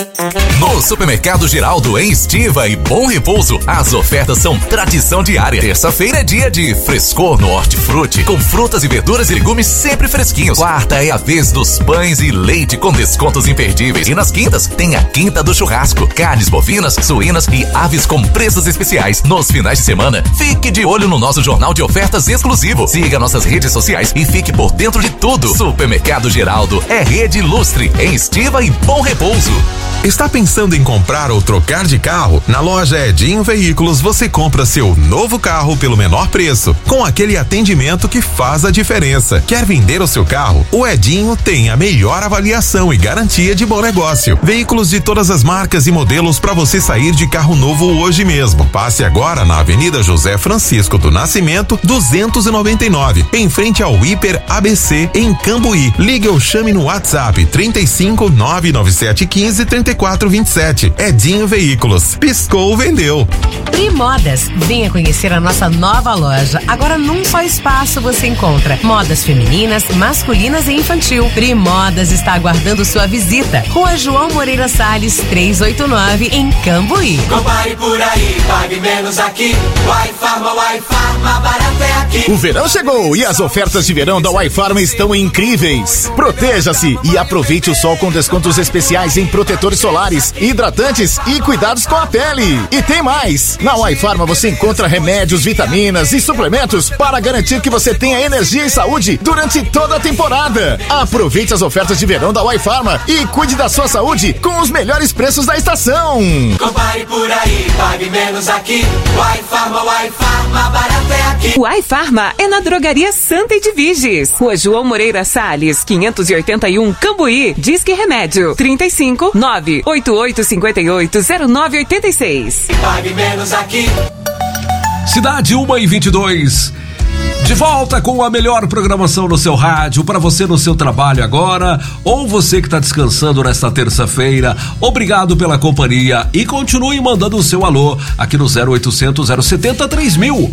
Speaker 22: No Supermercado Geraldo, em Estiva e Bom Repouso, as ofertas são tradição diária. Terça-feira é dia de frescor no Hortifruti, com frutas e verduras e legumes sempre fresquinhos. Quarta é a vez dos pães e leite com descontos imperdíveis. E nas quintas tem a Quinta do Churrasco, carnes bovinas, suínas e aves com preços especiais. Nos finais de semana, fique de olho no nosso jornal de ofertas exclusivo. Siga nossas redes sociais e fique por dentro de tudo. Supermercado Geraldo é rede ilustre em Estiva e Bom Repouso.
Speaker 24: Está pensando em comprar ou trocar de carro? Na loja Edinho Veículos você compra seu novo carro pelo menor preço, com aquele atendimento que faz a diferença. Quer vender o seu carro? O Edinho tem a melhor avaliação e garantia de bom negócio. Veículos de todas as marcas e modelos para você sair de carro novo hoje mesmo. Passe agora na Avenida José Francisco do Nascimento, duzentos e noventa e nove, em frente ao Hiper A B C em Cambuí. Ligue ou chame no WhatsApp trinta e cinco, nove nove sete um cinco, trinta e quatro vinte e sete. Edinho Veículos. Piscou, vendeu.
Speaker 25: Primodas. Venha conhecer a nossa nova loja. Agora num só espaço você encontra modas femininas, masculinas e infantil. Primodas está aguardando sua visita. Rua João Moreira Salles, trezentos e oitenta e nove, em Cambuí.
Speaker 6: Compare por aí, pague menos aqui. Uai Farma, Uai Farma, barato é aqui.
Speaker 12: O verão chegou e as ofertas de verão da Uai Farma estão incríveis. Proteja-se e aproveite o sol com descontos especiais em protetores
Speaker 2: protetores solares, hidratantes e cuidados com a pele. E tem mais! Na Uai Farma você encontra remédios, vitaminas e suplementos para garantir que você tenha energia e saúde durante toda a temporada. Aproveite as ofertas de verão da Uai Farma e cuide da sua saúde com os melhores preços da estação.
Speaker 6: Compare por aí, pague menos aqui. Uai Farma, Uai Farma, barato é aqui.
Speaker 4: Uai Farma é na Drogaria Santa Edviges, Rua João Moreira Salles, quinhentos e oitenta e um, Cambuí. Disque Remédio trinta e cinco, nove oito oito cinco oito, zero nove oito seis.
Speaker 6: Pague menos aqui.
Speaker 18: Cidade uma e vinte e dois. De volta com a melhor programação no seu rádio, para você no seu trabalho agora, ou você que está descansando nesta terça-feira. Obrigado pela companhia e continue mandando o seu alô aqui no zero oitocentos, zero setenta, três mil.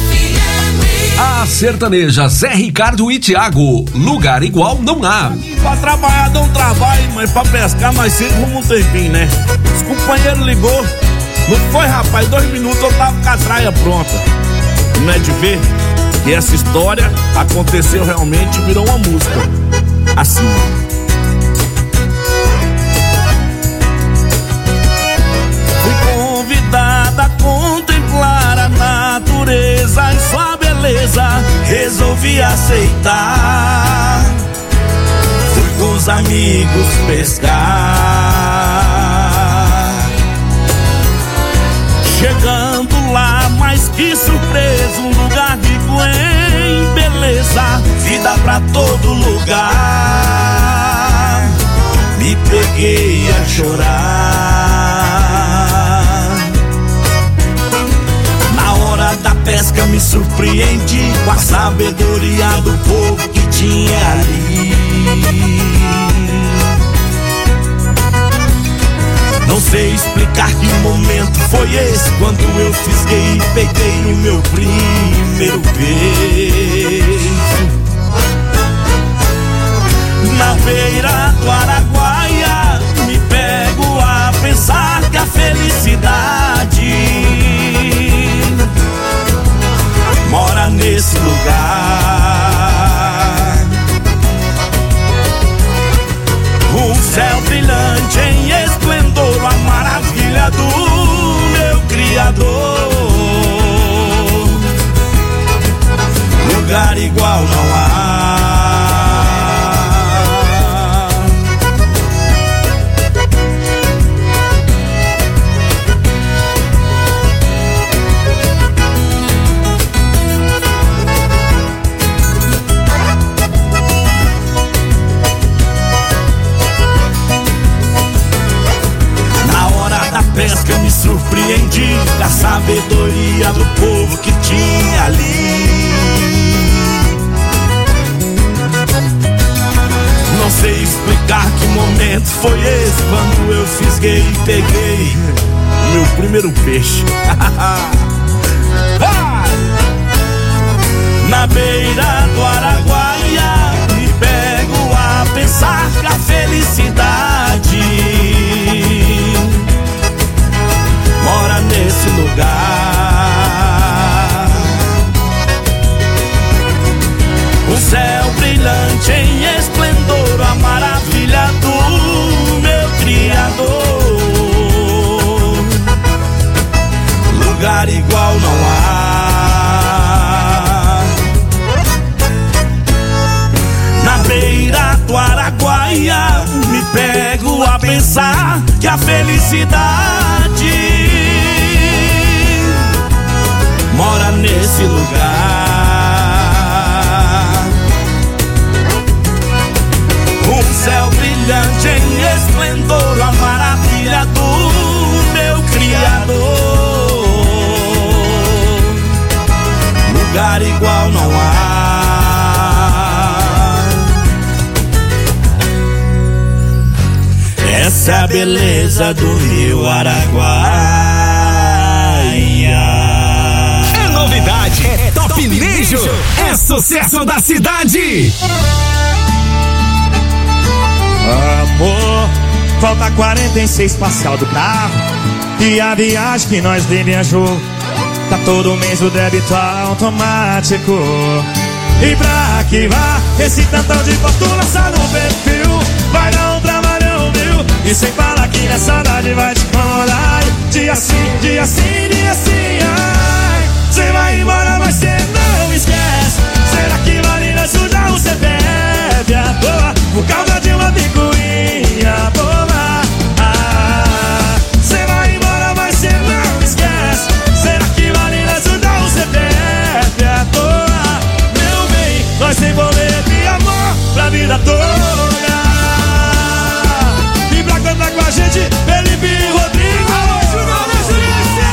Speaker 18: A sertaneja Zé Ricardo e Thiago, lugar igual não há.
Speaker 5: Pra trabalhar dá um trabalho, mas pra pescar nós sempre vamos um tempinho, né? Os companheiros ligou, não foi, rapaz, dois minutos eu tava com a traia pronta. Não é de ver? E essa história aconteceu realmente, virou uma música. Assim. Fui convidada a contemplar a natureza e sua beleza, resolvi aceitar. Fui com os amigos pescar. Chegando lá, mais que surpresa, um lugar rico em beleza, vida pra todo lugar. Me peguei a chorar. Na hora da pesca me surpreendi com a sabedoria do povo que tinha ali. Não sei explicar que momento foi esse, quando eu fisguei e peguei no meu primeiro beijo. Na beira do Araguaia me pego a pensar que a felicidade mora nesse lugar. Um céu brilhante em esplendor, a maravilha do meu Criador. Lugar igual não há. Pesca me surpreendi da sabedoria do povo que tinha ali. Não sei explicar que momento foi esse, quando eu fisguei e peguei meu primeiro peixe. Na beira do Araguaia me pego a pensar que a felicidade mora nesse lugar. O céu brilhante em esplendor, a maravilha do meu Criador. Lugar igual não há. Na beira do Araguaia me pego a pensar que a felicidade mora nesse lugar. Um céu brilhante em esplendor, a maravilha do meu Criador. Lugar igual não há. Essa é a beleza do Rio Araguaia.
Speaker 15: Novidade, é Top Nijo, é sucesso da cidade.
Speaker 19: Amor, falta quarenta e seis parcial do carro e a viagem que nós viajou. Tá todo mês o débito automático. E pra que vá esse tantão de fortuna só no perfil? Vai dar um trabalhão, viu? E
Speaker 6: E sem falar que a saudade vai te incomodar. Dia sim, dia sim, dia sim, ai. Cê vai embora, mas cê não esquece. Será que vale nós sujar o C P F à toa por causa de uma picuinha boba? Ah, cê vai embora, mas cê não esquece. Será que vale nós sujar o C P F à toa? Meu bem, nós tem boleto e amor pra vida toda. E pra cantar com a gente, Felipe e Rodrigo. Alô, Júnior da Jurícia!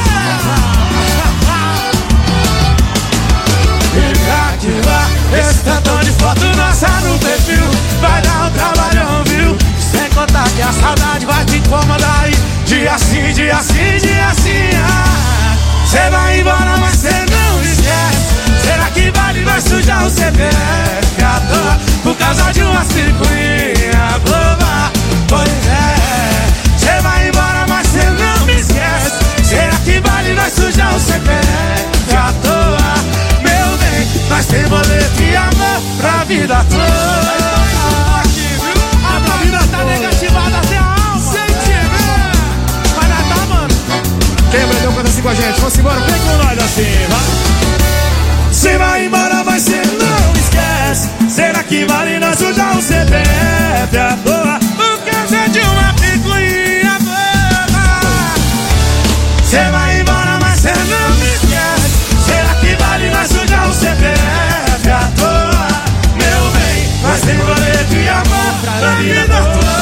Speaker 6: E pra ativar esse tantão de foto nossa no perfil, vai dar um trabalhão, viu? Sem contar que a saudade vai te incomodar aí. Dia sim, dia sim, dia sim, ah. Cê vai embora, mas cê não esquece. Será que vale nós sujar o C P F à toa por causa de uma circuinha boba? Pois é, cê vai embora, mas cê não me esquece. Será que vale nós sujar o C P F à toa? Meu bem, nós tem boleto e amor pra vida toda. A tua vida tá negativada até a alma. Sentimento. Vai dar, tá, mano?
Speaker 17: Quem aprendeu canta assim com a gente? Vamos embora, vem com nós assim, vai.
Speaker 6: Cê vai embora, mas cê não esquece. Será que vale nós sujar o C P F à toa por causa de uma picuinha boba? Cê vai embora, mas cê não me esquece. Será que vale nós sujar o C P F à toa? Meu bem, nós tem boleto e amor pra vida toda.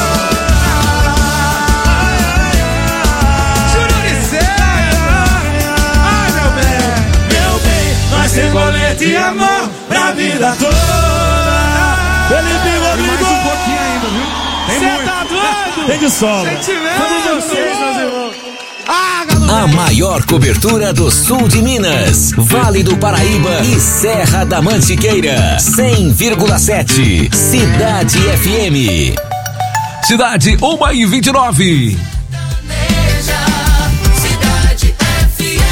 Speaker 6: Ai, meu bem, meu bem, nós tem boleto e amor pra vida toda. Felipe Rodrigo.
Speaker 17: Mais um pouquinho ainda, viu?
Speaker 6: Cê tá doido?
Speaker 17: Tem de sobra.
Speaker 6: Sentimento.
Speaker 17: Todos vocês, meus irmãos.
Speaker 15: A maior cobertura do sul de Minas, Vale do Paraíba e Serra da Mantiqueira. cem vírgula sete Cidade F M.
Speaker 18: Cidade uma e vinte e nove.
Speaker 13: Cidade F M.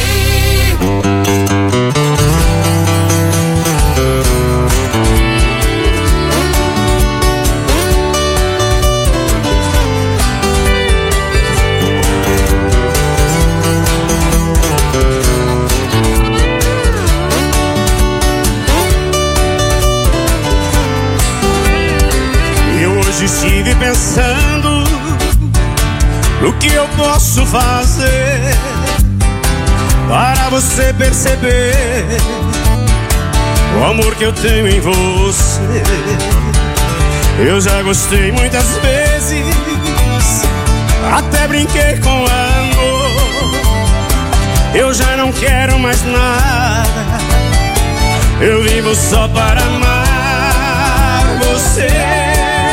Speaker 6: Estive pensando no que eu posso fazer para você perceber o amor que eu tenho em você. Eu já gostei muitas vezes, até brinquei com amor. Eu já não quero mais nada, eu vivo só para amar você.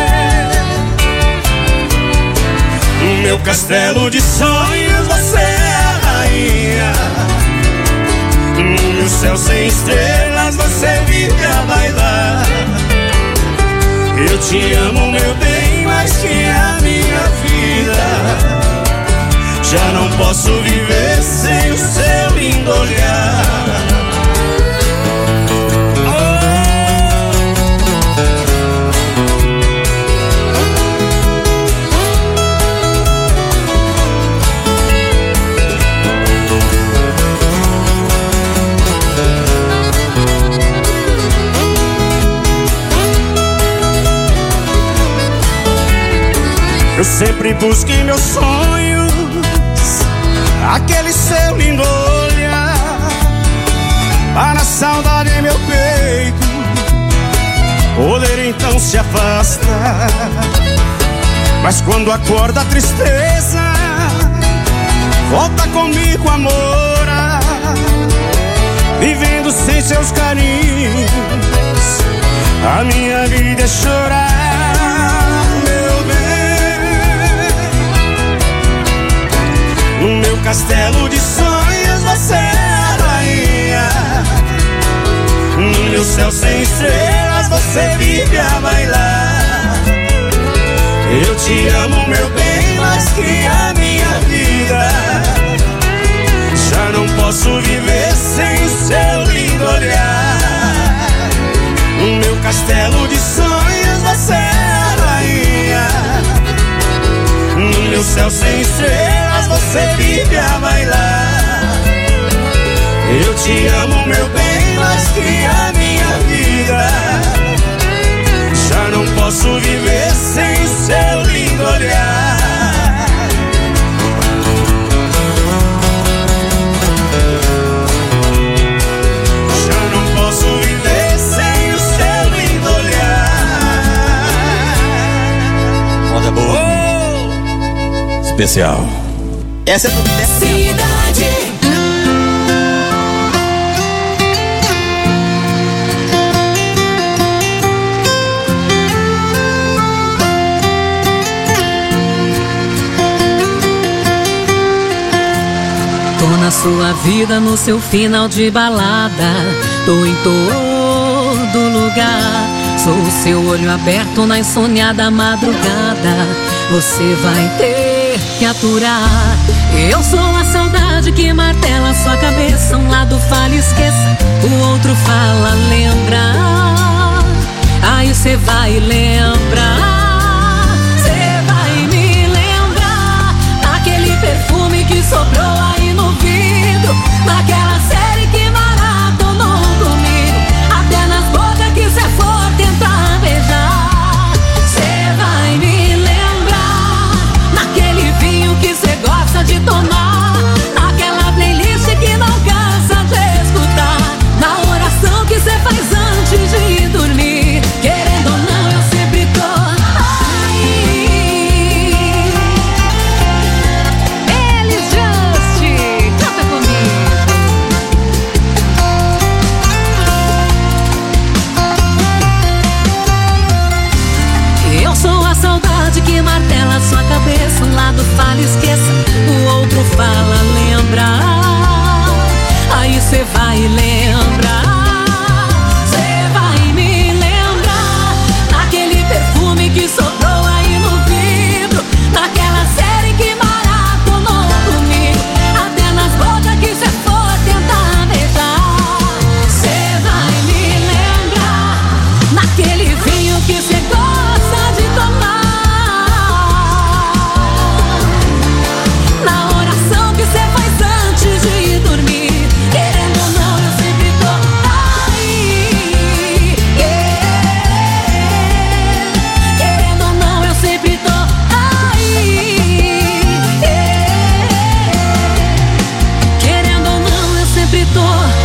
Speaker 6: No meu castelo de sonhos você é a rainha. No meu céu sem estrelas você vive a bailar. Eu te amo, meu bem, mais que a minha vida. Já não posso viver sem o seu lindo olhar. Eu sempre busco em meus sonhos aquele seu lindo olhar, para a saudade em meu peito poder então se afastar. Mas quando acorda a tristeza, volta comigo a morar, vivendo sem seus carinhos, a minha vida é chorar, meu bem. No meu castelo de sonhos você é a rainha. No meu céu sem estrelas você vive a bailar. Eu te amo, meu bem, mais que a minha vida. Já não posso viver sem o seu lindo olhar. No meu castelo de sonhos você é a rainha. meu céu sem estrelas você vive a bailar. Eu te amo, meu bem, mais que a minha vida. Já não posso viver sem o seu lindo olhar. Já não posso viver sem o seu lindo olhar.
Speaker 7: Moda boa. Oh! Especial. Essa é do
Speaker 6: Cidade.
Speaker 8: Tô na sua vida, no seu final de balada. Tô em todo lugar. Sou o seu olho aberto na insônia madrugada. Você vai ter que aturar. Eu sou a saudade que martela sua cabeça. Um lado fala esqueça, o outro fala lembra. Aí cê vai lembrar. Cê vai me lembrar daquele perfume que sobrou aí no vidro, naquela série que maratonou comigo, até nas bocas que cê for tentar beijar. Cê vai me lembrar naquele vinho que cê gosta de tomar, naquela playlist que não cansa de escutar, na oração que cê faz antes de ir dormir. Querendo ou não, eu sempre tô aí. Elis Just, canta comigo. Eu sou a saudade que martela sua cabeça. Um lado fala esqueça, o outro fala lembra. Aí cê vai lembrar. Cê vai me lembrar daquele perfume que sobrou aí no vidro, naquela série que maratonou comigo, até nas bocas que cê for tentar beijar. Cê vai me lembrar naquele vinho que cê gosta de tomar, na oração que cê faz antes de ir dormir. Querendo ou não, eu sempre tô aí. Querendo ou não, eu sempre tô aí. Querendo ou não, eu sempre tô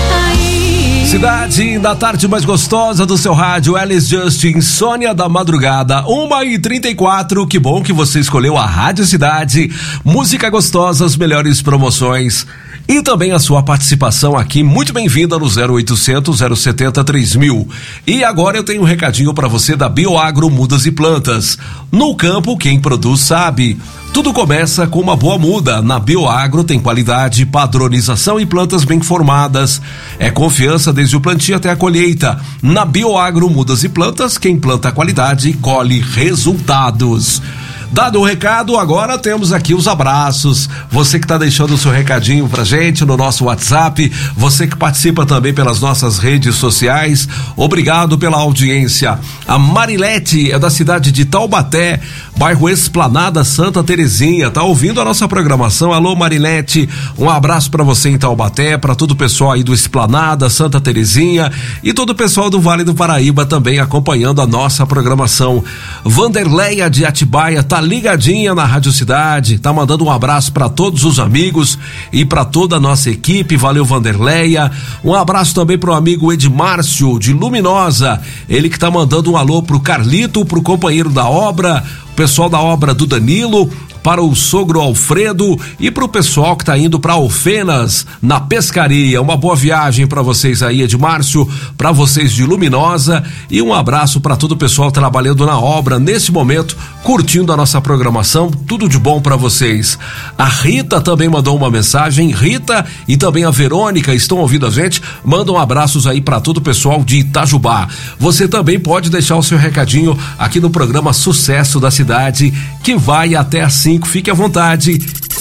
Speaker 8: aí.
Speaker 18: Cidade da tarde mais gostosa do seu rádio, Elis Just, Insônia da Madrugada, uma e trinta e quatro. Que bom que você escolheu a Rádio Cidade. Música gostosa, as melhores promoções e também a sua participação aqui. Muito bem-vinda no zero oitocentos, zero setenta, três mil. E agora eu tenho um recadinho para você da Bioagro Mudas e Plantas. No campo, quem produz sabe. Tudo começa com uma boa muda. Na Bioagro tem qualidade, padronização e plantas bem formadas. É confiança desde o plantio até a colheita. Na Bioagro Mudas e Plantas, quem planta qualidade colhe resultados. Dado o recado, agora temos aqui os abraços. Você que está deixando o seu recadinho pra gente no nosso WhatsApp, você que participa também pelas nossas redes sociais, obrigado pela audiência. A Marilete é da cidade de Taubaté, bairro Esplanada Santa Terezinha, tá ouvindo a nossa programação. Alô, Marilete, um abraço para você em Taubaté, para todo o pessoal aí do Esplanada Santa Terezinha e todo o pessoal do Vale do Paraíba também acompanhando a nossa programação. Vanderleia de Atibaia tá ligadinha na Rádio Cidade, tá mandando um abraço para todos os amigos e para toda a nossa equipe. Valeu, Vanderleia. Um abraço também pro amigo Edmárcio de Luminosa, ele que tá mandando um alô pro Carlito, pro companheiro da obra, o pessoal da obra do Danilo, para o sogro Alfredo e para o pessoal que está indo para Alfenas, na pescaria. Uma boa viagem para vocês aí, Edmárcio, para vocês de Luminosa, e um abraço para todo o pessoal trabalhando na obra nesse momento, curtindo a nossa programação. Tudo de bom para vocês. A Rita também mandou uma mensagem. Rita e também a Verônica estão ouvindo a gente. Mandam abraços aí para todo o pessoal de Itajubá. Você também pode deixar o seu recadinho aqui no programa Sucesso da Cidade, que vai até às cinco. Fique à vontade.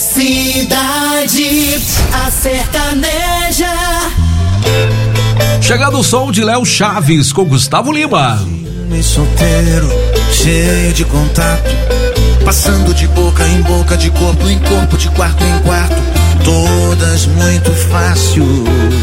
Speaker 6: Cidade, a sertaneja.
Speaker 18: Chegando o som de Léo Chaves com Gustavo Lima.
Speaker 16: Solteiro, cheio de contato,
Speaker 3: passando de boca em boca, de corpo em corpo, de quarto em quarto, todas muito fácil.